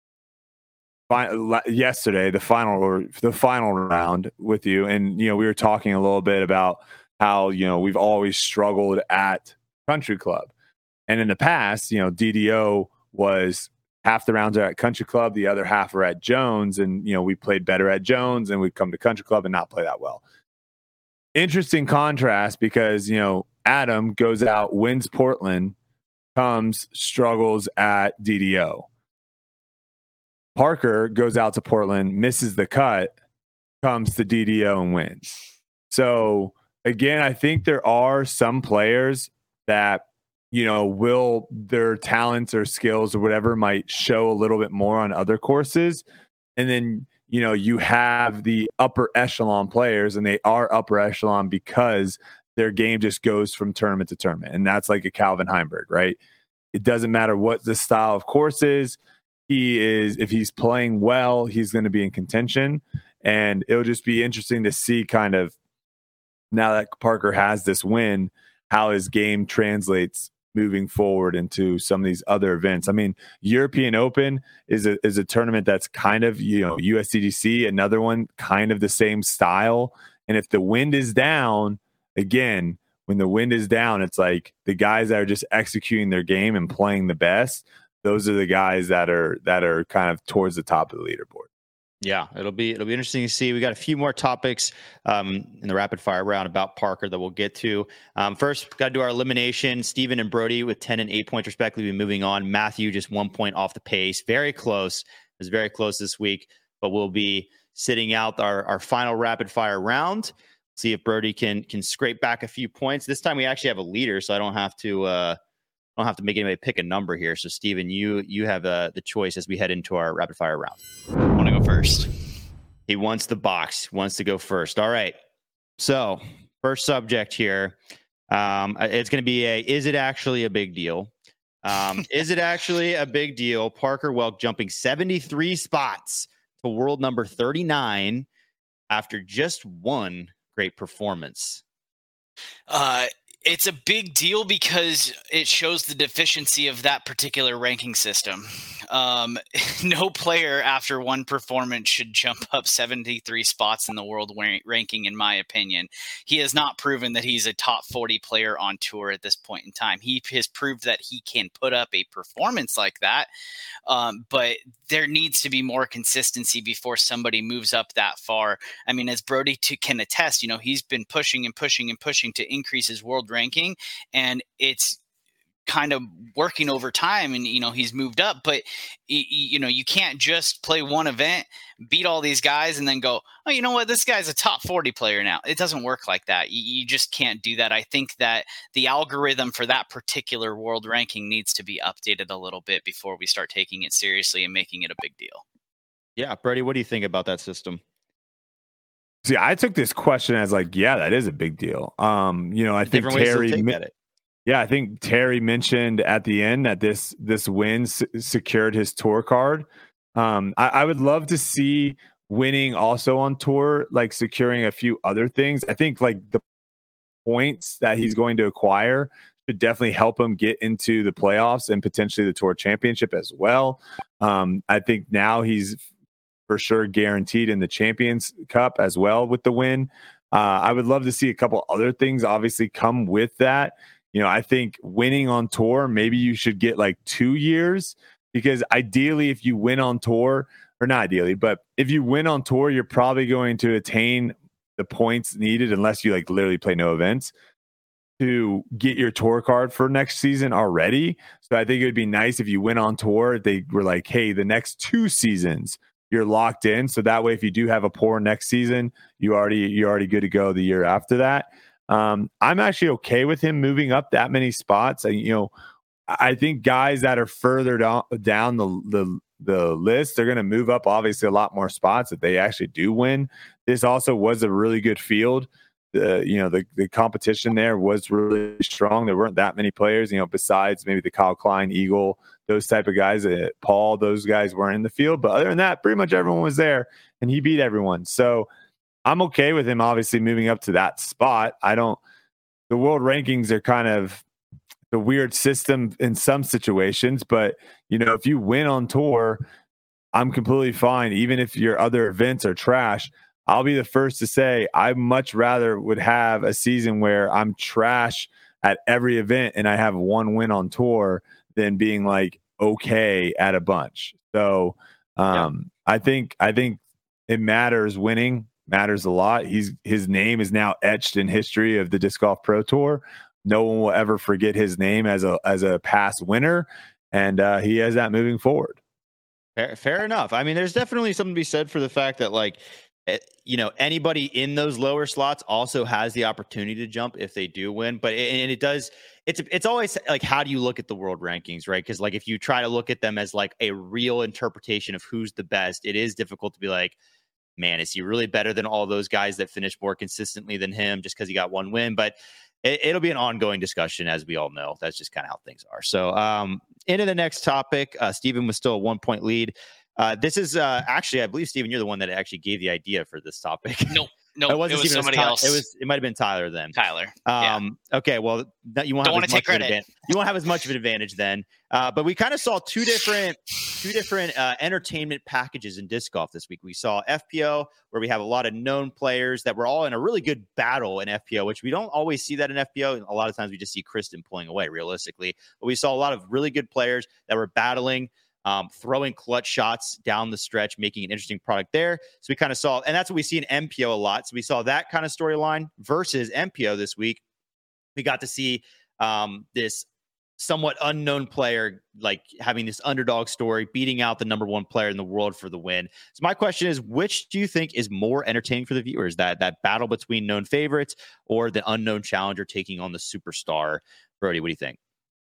fi- yesterday, the final or the final round with you, and you know we were talking a little bit about how you know we've always struggled at Country Club, and in the past, you know D D O was half the rounds are at Country Club, the other half are at Jones. And, you know, we played better at Jones and we'd come to Country Club and not play that well. Interesting contrast because, you know, Adam goes out, wins Portland, comes, struggles at D D O. Parker goes out to Portland, misses the cut, comes to D D O and wins. So, again, I think there are some players that, you know, will their talents or skills or whatever might show a little bit more on other courses. And then, you know, you have the upper echelon players, and they are upper echelon because their game just goes from tournament to tournament. And that's like a Calvin Heimberg, right? It doesn't matter what the style of course is. He is, if he's playing well, he's going to be in contention. And it'll just be interesting to see kind of now that Parker has this win, how his game translates moving forward into some of these other events. I mean, European Open is a is a tournament that's kind of, you know, U S D G C, another one kind of the same style. And if the wind is down, again, when the wind is down, it's like the guys that are just executing their game and playing the best, those are the guys that are that are kind of towards the top of the leaderboard.
Yeah, it'll be it'll be interesting to see. We got a few more topics um, in the rapid fire round about Parker that we'll get to. Um, first, got to do our elimination. Steven and Brody with ten and eight points respectively. Moving on. Matthew just one point off the pace. Very close. It was very close this week, but we'll be sitting out our, our final rapid fire round. See if Brody can can scrape back a few points. This time we actually have a leader, so I don't have to uh, I don't have to make anybody pick a number here. So Steven, you you have uh, the choice as we head into our rapid fire round.
I want to go first.
He wants the box, wants to go first. All right. So first subject here. Um, it's going to be a, is it actually a big deal? Um, is it actually a big deal? Parker Welk jumping seventy-three spots to world number thirty-nine after just one great performance.
Uh, it's a big deal because it shows the deficiency of that particular ranking system. Um, no player after one performance should jump up seventy-three spots in the world ranking, in my opinion. He has not proven that he's a top forty player on tour at this point in time. He has proved that he can put up a performance like that, um, but there needs to be more consistency before somebody moves up that far. I mean, as Brody t- can attest, you know, he's been pushing and pushing and pushing to increase his world ranking, and it's kind of working over time, and you know he's moved up, but you, you know you can't just play one event, beat all these guys, and then go, oh, you know what, this guy's a top forty player now. It doesn't work like that. You, you just can't do that. I think that the algorithm for that particular world ranking needs to be updated a little bit before we start taking it seriously and making it a big deal.
Yeah, Brody, what do you think about that system?
See, I took this question as like, yeah, that is a big deal. Um, you know, I think
Different ways to
Terry,
take
mi-
at it.
yeah, I think Terry mentioned at the end that this this win s- secured his tour card. Um, I, I would love to see winning also on tour, like securing a few other things. I think like the points that he's going to acquire should definitely help him get into the playoffs and potentially the tour championship as well. Um, I think now he's for sure guaranteed in the Champions Cup as well with the win. Uh, I would love to see a couple other things obviously come with that. You know, I think winning on tour, maybe you should get like two years because ideally, if you win on tour, or not ideally, but if you win on tour, you're probably going to attain the points needed unless you like literally play no events to get your tour card for next season already. So I think it would be nice if you went on tour, they were like, hey, the next two seasons you're locked in. So that way, if you do have a poor next season, you already you're already good to go the year after that. Um, I'm actually okay with him moving up that many spots. I, you know, I think guys that are further down down the the the list, they're going to move up obviously a lot more spots if they actually do win. This also was a really good field. The you know the the competition there was really strong. There weren't that many players, you know, besides maybe the Kyle Klein, Eagle, those type of guys. Uh, Paul, those guys weren't in the field, but other than that, pretty much everyone was there, and he beat everyone. So I'm okay with him obviously moving up to that spot. I don't. The world rankings are kind of the weird system in some situations, but you know, if you win on tour, I'm completely fine. Even if your other events are trash, I'll be the first to say I much rather would have a season where I'm trash at every event and I have one win on tour than being like okay at a bunch. So um, yeah. I think I think it matters. Winning matters a lot. He's his name is now etched in history of the Disc Golf Pro Tour. No one will ever forget his name as a as a past winner, and uh, he has that moving forward.
Fair, fair enough. I mean, there's definitely something to be said for the fact that, like, you know, anybody in those lower slots also has the opportunity to jump if they do win. But it, and it does. It's it's always like, how do you look at the world rankings, right? Because like if you try to look at them as like a real interpretation of who's the best, it is difficult to be like, man, is he really better than all those guys that finished more consistently than him just because he got one win? But it, it'll be an ongoing discussion, as we all know. That's just kind of how things are. So um, into the next topic, uh, Stephen was still a one point lead. Uh, this is uh, actually, I believe, Stephen, you're the one that actually gave the idea for this topic.
Nope. No,
it wasn't
it was
Steven,
somebody
it was Ty-
else.
It was. It might have been Tyler then.
Tyler.
Um, yeah. Okay. Well, you won't
Don't
have
want
as
to take
much of an
credit.
advantage. You won't have as much of an advantage then. Uh, but we kind of saw two different, two different uh, entertainment packages in disc golf this week. We saw F P O, where we have a lot of known players that were all in a really good battle in F P O, which we don't always see that in F P O. A lot of times we just see Kristen pulling away, realistically. But we saw a lot of really good players that were battling. Um, throwing clutch shots down the stretch, making an interesting product there. So we kind of saw, and that's what we see in M P O a lot. So we saw that kind of storyline versus M P O this week. We got to see um, this somewhat unknown player, like having this underdog story, beating out the number one player in the world for the win. So my question is, which do you think is more entertaining for the viewers? That that battle between known favorites or the unknown challenger taking on the superstar? Brody, what do you think?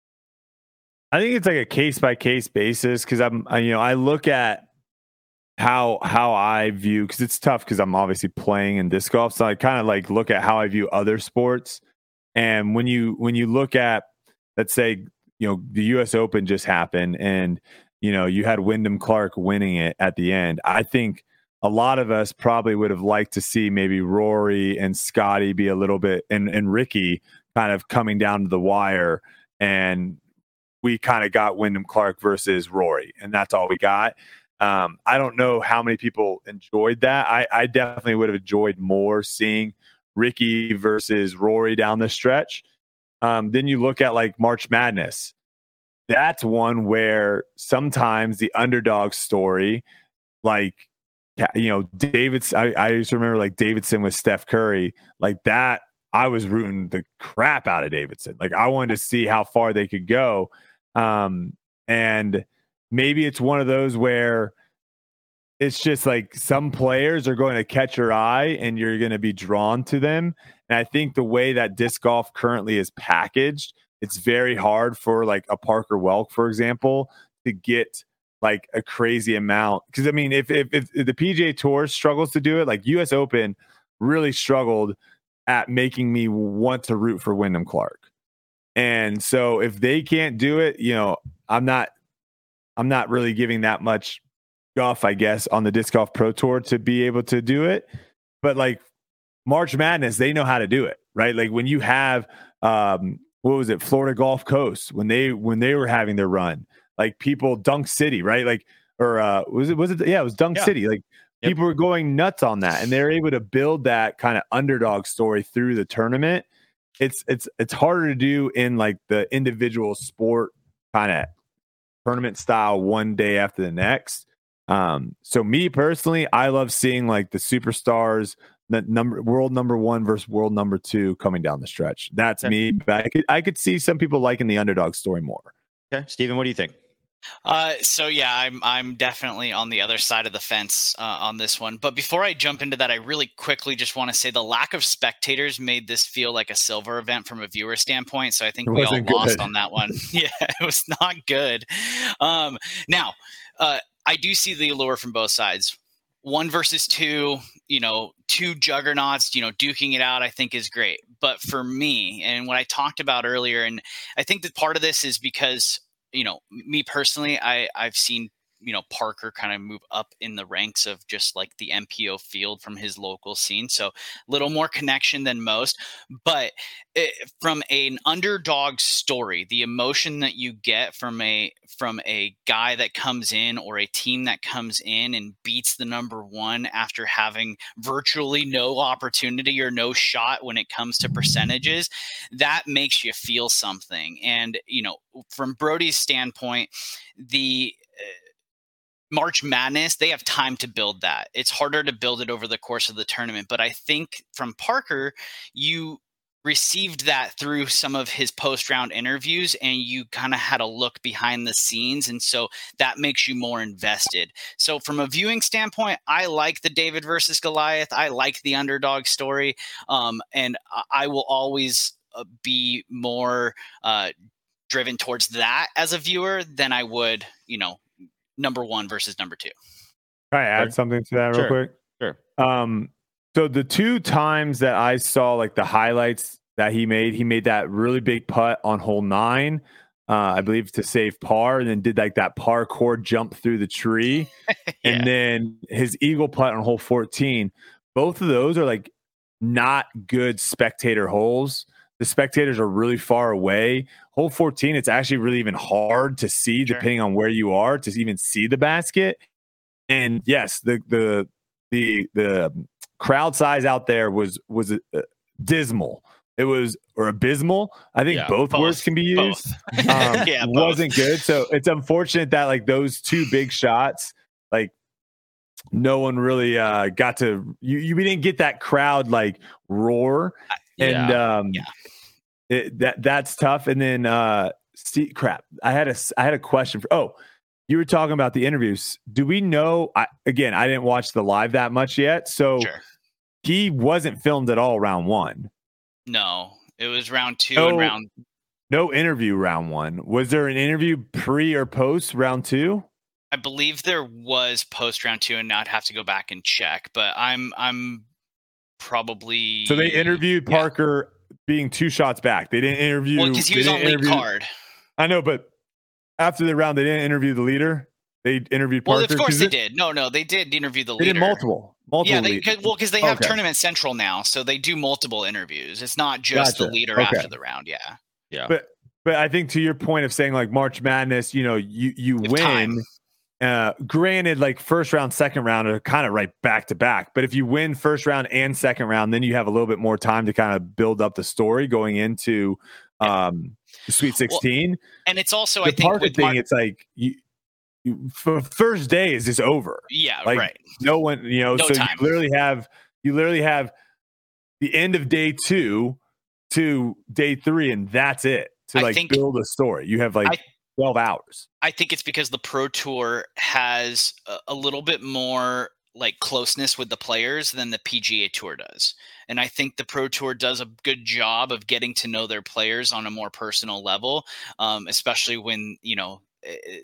I think it's like a case by case basis because I'm, I, you know, I look at how how I view because it's tough because I'm obviously playing in disc golf, so I kind of like look at how I view other sports. And when you when you look at, let's say, you know, the U S Open just happened, and you know you had Wyndham Clark winning it at the end. I think a lot of us probably would have liked to see maybe Rory and Scotty be a little bit, and and Ricky kind of coming down to the wire and. We kind of got Wyndham Clark versus Rory, and that's all we got. Um, I don't know how many people enjoyed that. I, I definitely would have enjoyed more seeing Ricky versus Rory down the stretch. Um, then you look at like March Madness. That's one where sometimes the underdog story, like, you know, David's, I, I used to remember like Davidson with Steph Curry, like that. I was rooting the crap out of Davidson. Like I wanted to see how far they could go. Um, and maybe it's one of those where it's just like some players are going to catch your eye and you're going to be drawn to them. And I think the way that disc golf currently is packaged, it's very hard for like a Parker Welk, for example, to get like a crazy amount. Because I mean, if, if if the P G A Tour struggles to do it, like U S Open really struggled at making me want to root for Wyndham Clark. And so if they can't do it, you know, I'm not, I'm not really giving that much guff, I guess, on the Disc Golf Pro Tour to be able to do it. But like March Madness, they know how to do it, right? Like when you have, um, what was it, Florida Gulf Coast, when they when they were having their run, like people, Dunk City, right? Like, or uh, was it was it? Yeah, it was Dunk
Yeah.
City. Like yep. People were going nuts on that, and they're able to build that kind of underdog story through the tournament. It's it's it's harder to do in like the individual sport kind of tournament style one day after the next. Um, so me personally, I love seeing like the superstars, the number world number one versus world number two coming down the stretch. That's
okay.
me. But I could I could see some people liking the underdog story more.
Okay, Steven, what do you think?
Uh, so yeah, I'm I'm definitely on the other side of the fence uh, on this one. But before I jump into that, I really quickly just want to say the lack of spectators made this feel like a silver event from a viewer standpoint. So I think
It
we all
wasn't
lost
good.
on that one. Yeah, it was not good. Um, now, uh, I do see the allure from both sides. One versus two, you know, two juggernauts, you know, duking it out, I think is great. But for me, and what I talked about earlier, and I think that part of this is because, you know, me personally, I, I've seen, you know, Parker kind of move up in the ranks of just like the M P O field from his local scene. So a little more connection than most. But it, from an underdog story, the emotion that you get from a from a guy that comes in or a team that comes in and beats the number one after having virtually no opportunity or no shot when it comes to percentages, that makes you feel something. And, you know, from Brody's standpoint, the uh, March Madness, they have time to build that. It's harder to build it over the course of the tournament. But I think from Parker, you received that through some of his post-round interviews, and you kind of had a look behind the scenes. And so that makes you more invested. So from a viewing standpoint, I like the David versus Goliath. I like the underdog story. Um, and I will always uh, be more uh, driven towards that as a viewer than I would, you know, number one versus number two.
Can I add
Sure.
something to that real
Sure.
quick?
Sure.
Um, so the two times that I saw like the highlights that he made, he made that really big putt on hole nine, uh, I believe to save par, and then did like that parkour jump through the tree.
Yeah.
And then his eagle putt on hole fourteen. Both of those are like not good spectator holes. The spectators are really far away. Hole fourteen, it's actually really even hard to see
Sure.
depending on where you are to even see the basket. And yes, the the the the crowd size out there was was uh, dismal. It was or abysmal. I think
Yeah,
both,
both,
words can be used.
both.
Um,
Yeah, both.
wasn't good. So it's unfortunate that like those two big shots, like no one really uh, got to. You, you we didn't get that crowd like roar, and
Yeah.
um,
Yeah.
It, that that's tough. And then uh, Steve, crap. I had a I had a question for. Oh, you were talking about the interviews. Do we know? I, again, I didn't watch the live that much yet, so
Sure.
he wasn't filmed at all round one.
No, it was round two
No,
and round.
no interview round one. Was there an interview pre or post round two?
I believe there was post round two, and now I'd have to go back and check. But I'm I'm probably
So they interviewed
Yeah.
Parker being two shots back. They didn't interview.
Well, because he
they
was on
didn't
lead
interview-
card.
I know, but after the round, they didn't interview the leader. They interviewed
Well,
Parker.
of course
'cause
they
it-
did. No, no, they did interview the
They
leader.
did multiple, multiple.
Yeah, they
lead-
cause, well because they have
Okay.
Tournament Central now, so they do multiple interviews. It's not just
Gotcha.
the leader
Okay.
after the round. Yeah,
Yeah.
But but I think to your point of saying like March Madness, you know, you you
If
win.
time.
Uh, granted, like first round, second round are kind of right back to back. But if you win first round and second round, then you have a little bit more time to kind of build up the story going into um, the Sweet Sixteen.
and it's also
the
I think
Parker
with
thing,
Mar-
it's like you, you for first day is just over.
yeah,
like,
right.
No one, you know,
No
so
time.
you literally have you literally have the end of day two to day three, and that's it to
I
like
think-
build a story. You have like
I-
twelve hours.
I think it's because the Pro Tour has a, a little bit more like closeness with the players than the P G A Tour does. And I think the Pro Tour does a good job of getting to know their players on a more personal level, um, especially when, you know, eh,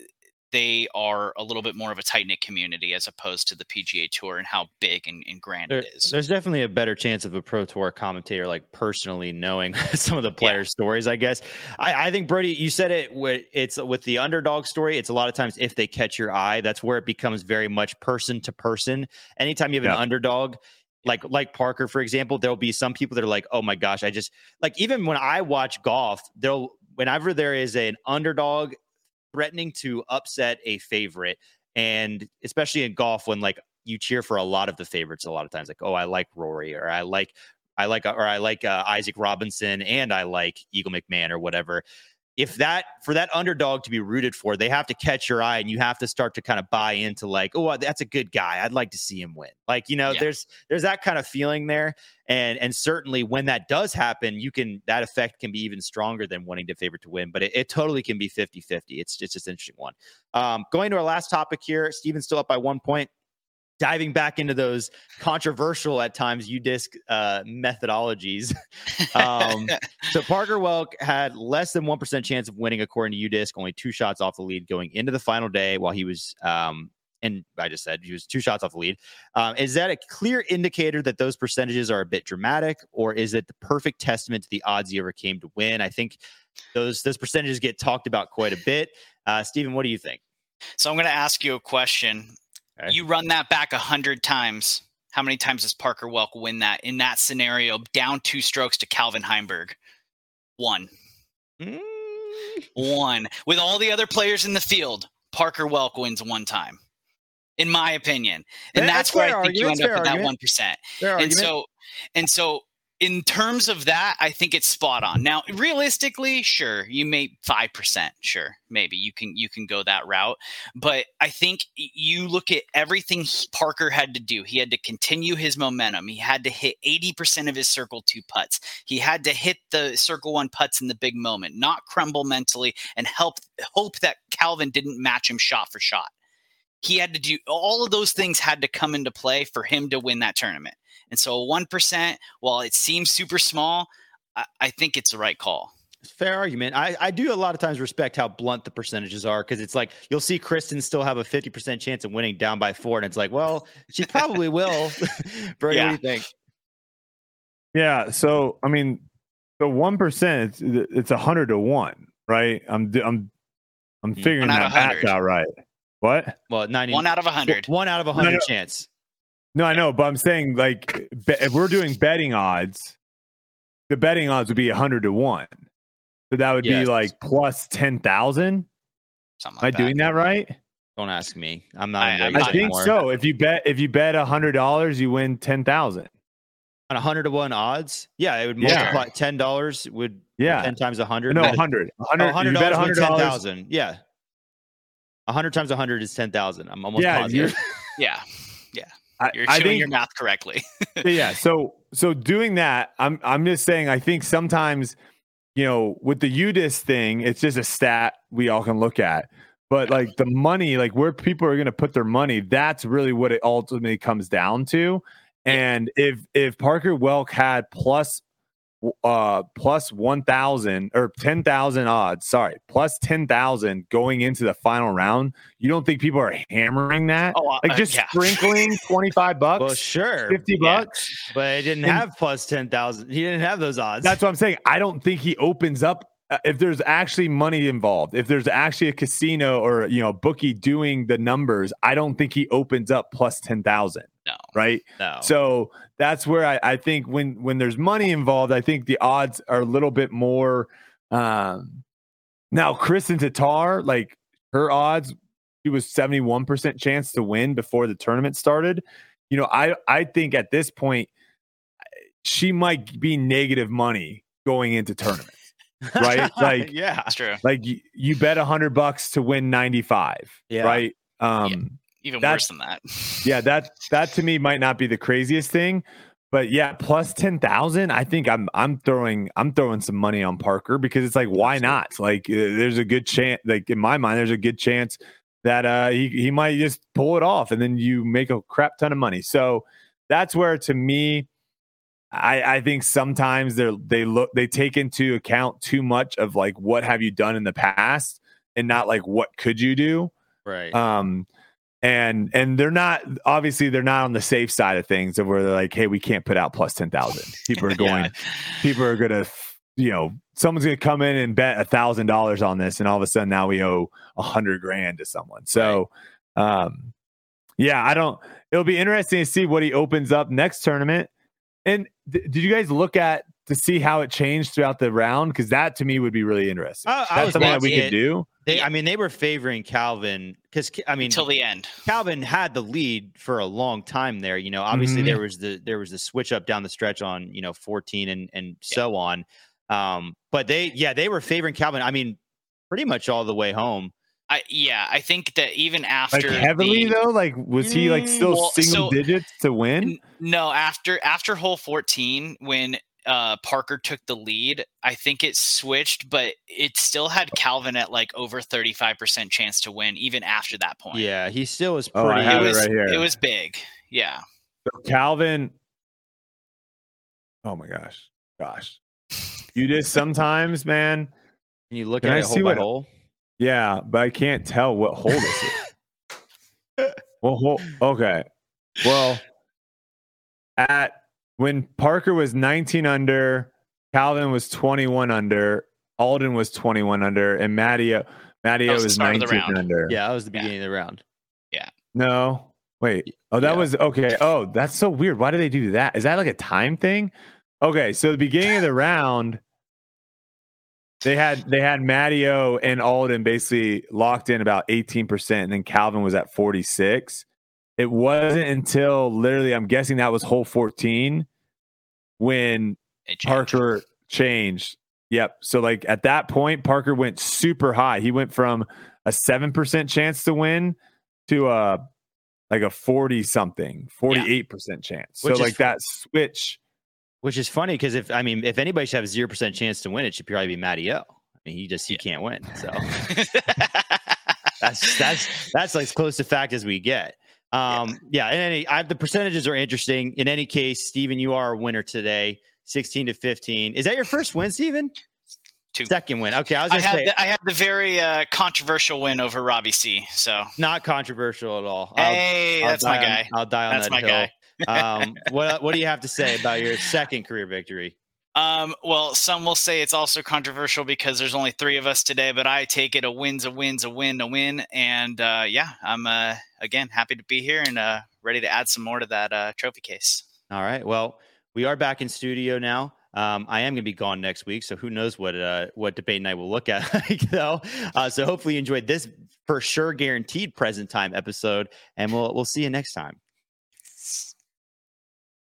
they are a little bit more of a tight-knit community as opposed to the P G A Tour and how big and, and grand
there,
it is.
There's definitely a better chance of a Pro Tour commentator like personally knowing some of the players' yeah. stories, I guess. I, I think, Brody, you said it, it's with the underdog story, it's a lot of times if they catch your eye, that's where it becomes very much person to person. Anytime you have yeah. an underdog, like like Parker, for example, there'll be some people that are like, oh my gosh, I just, like even when I watch golf, there'll whenever there is an underdog threatening to upset a favorite, and especially in golf when like you cheer for a lot of the favorites a lot of times, like, oh, I like Rory, or I like I like or I like uh, Isaac Robinson, and I like Eagle McMahon or whatever. If that for that underdog to be rooted for, they have to catch your eye, and you have to start to kind of buy into like, oh, that's a good guy, I'd like to see him win. Like, you know, yeah. there's there's that kind of feeling there. And and certainly when that does happen, you can that effect can be even stronger than wanting the favorite to win. But it, it totally can be fifty-fifty. It's just, it's just an interesting one. Um, going to our last topic here, Steven's still up by one point. Diving back into those controversial at times U DISC uh, methodologies. um, so Parker Welk had less than one percent chance of winning according to U DISC, only two shots off the lead going into the final day while he was, um, and I just said he was two shots off the lead. Um, is that a clear indicator that those percentages are a bit dramatic, or is it the perfect testament to the odds he overcame to win? I think those, those percentages get talked about quite a bit. Uh, Steven, what do you think?
So I'm going to ask you a question. Okay. You run that back a hundred times. How many times does Parker Welk win that in that scenario? Down two strokes to Calvin Heimberg. One. Mm. One. With all the other players in the field, Parker Welk wins one time, in my opinion. And that's, that's where I think you end up with that one percent. And so, and so in terms of that, I think it's spot on. Now, realistically, sure, you may five percent, sure, maybe you can you can go that route. But I think you look at everything Parker had to do. He had to continue his momentum. He had to hit eighty percent of his circle two putts. He had to hit the circle one putts in the big moment, not crumble mentally, and help hope that Calvin didn't match him shot for shot. He had to do all of those things had to come into play for him to win that tournament. And so one percent, while it seems super small, I, I think it's the right call.
Fair argument. I, I do a lot of times respect how blunt the percentages are, because it's like you'll see Kristen still have a fifty percent chance of winning down by four. And it's like, well, she probably will. Brody, yeah. What do you think?
Yeah. So, I mean, the one percent, it's, it's one hundred to one, right? I'm, I'm, I'm figuring that math out right. What?
Well, ninety,
one out of one hundred.
One out of one hundred
no, no.
chance.
No, I know, but I'm saying, like, if we're doing betting odds, the betting odds would be one hundred to one. So that would yes. be like plus ten thousand.
Something
like Am I
that.
doing that right?
Don't ask me. I'm not.
I, I think anymore. So. If you bet, if you bet one hundred dollars, you win ten thousand.
On one hundred to one odds? Yeah, it would multiply.
Yeah.
ten dollars would
yeah.
ten times one hundred.
No, one hundred. one hundred.
Oh, one hundred dollars one hundred ten thousand. Yeah. one hundred times one hundred is ten thousand. I'm almost
yeah,
positive.
Yeah. Yeah.
I,
You're
I
doing
think,
your math correctly.
yeah. So, so doing that, I'm, I'm just saying, I think sometimes, you know, with the U DISC thing, it's just a stat we all can look at. But like the money, like where people are going to put their money, that's really what it ultimately comes down to. And yeah. if if Parker Welk had plus uh plus one thousand or ten thousand odds, sorry, plus ten thousand going into the final round, you don't think people are hammering that?
Oh, uh,
like just
yeah.
sprinkling twenty-five bucks?
Well, sure.
fifty
yeah.
bucks?
But he didn't and have plus ten thousand. He didn't have those odds.
That's what I'm saying. I don't think he opens up uh, if there's actually money involved, if there's actually a casino or, you know, bookie doing the numbers, I don't think he opens up plus ten thousand.
No.
Right.
No.
So that's where I, I think when when there's money involved, I think the odds are a little bit more. Um, now, Kristen Tatar, like her odds, she was seventy-one percent chance to win before the tournament started. You know, I I think at this point she might be negative money going into tournaments. Right. Like,
yeah,
that's true.
Like you, you bet a hundred bucks to win ninety-five.
Yeah.
Right. Um,
yeah. Even worse than that.
yeah, that that to me might not be the craziest thing, but yeah, plus ten thousand. I think I'm I'm throwing I'm throwing some money on Parker because it's like, why not? Like, uh, there's a good chance. Like in my mind, there's a good chance that uh, he he might just pull it off, and then you make a crap ton of money. So that's where, to me, I I think sometimes they they look they take into account too much of like what have you done in the past and not like what could you do.
Right.
Um, and and they're not obviously they're not on the safe side of things of where they're like, hey, we can't put out plus ten thousand. People are going,
Yeah.
people are gonna, you know, someone's gonna come in and bet a thousand dollars on this, and all of a sudden now we owe a hundred grand to someone. So, um, yeah, I don't. It'll be interesting to see what he opens up next tournament. And th- did you guys look at to see how it changed throughout the round? Because that to me would be really interesting.
I, I
That's
was
something that
about
we
to-
could do.
They, I mean, they were favoring Calvin because I mean,
Until the end.
Calvin had the lead for a long time there. You know, obviously
Mhm.
there was the there was the switch up down the stretch on you know fourteen and and so on. Um, but they yeah they were favoring Calvin. I mean, pretty much all the way home.
I yeah, I think that even
Like
after
heavily
the,
though, like was he like still
Well,
single
so-
digits to win?
N- no, after after hole fourteen, when uh, Parker took the lead, I think it switched, but it still had Calvin at like over thirty-five percent chance to win, even after that point.
Yeah, he still was
Oh, I
pretty.
have
it
it
was
right here.
it was big. Yeah,
So Calvin. Oh my gosh, gosh, you just sometimes, man.
Can you look
Can
at
I
it
see
hole by
what-
hole?
Yeah, but I can't tell what hole this is. Well, hole, okay. Well, at when Parker was nineteen under, Calvin was twenty-one under, Alden was twenty-one under, and Matteo Matteo
That was the
was
start of the
nineteen
round.
under.
Yeah, that was the
Yeah.
beginning of the round.
No, wait. Oh, that
Yeah.
was okay. Oh, that's so weird. Why do they do that? Is that like a time thing? Okay, so the beginning of the round, they had they had Matteo and Alden basically locked in about eighteen percent, and then Calvin was at forty-six. It wasn't until literally, I'm guessing that was hole fourteen when
it changed.
Parker changed. Yep. So like at that point, Parker went super high. He went from a seven percent chance to win to a like a forty something, forty-eight percent chance. So
Which is
like that switch.
Which is funny because if I mean if anybody should have a zero percent chance to win, it should probably be Matty O. I mean, he just he can't win. So that's that's that's like as close to fact as we get. Um, yeah. In any, I, the percentages are interesting. In any case, Steven, you are a winner today, sixteen to fifteen. Is that your first win, Steven?
Two.
Second win. Okay, I was
I
gonna
had
say
the, I had the very uh, controversial win over Robbie C. So
not controversial at all. I'll-
hey,
I'll
that's my
die on-
guy.
I'll die on
That's
that
my
hill.
guy.
um, what what do you have to say about your second career victory?
Um, well, some will say it's also controversial because there's only three of us today, but I take it a win's a win's a win, a win. And uh, yeah, I'm uh, again happy to be here and uh, ready to add some more to that uh, trophy case.
All right. Well, we are back in studio now. Um, I am going to be gone next week, so who knows what uh, what debate night will look at like, though. Uh, so hopefully you enjoyed this for sure guaranteed present time episode, and we'll we'll see you next time.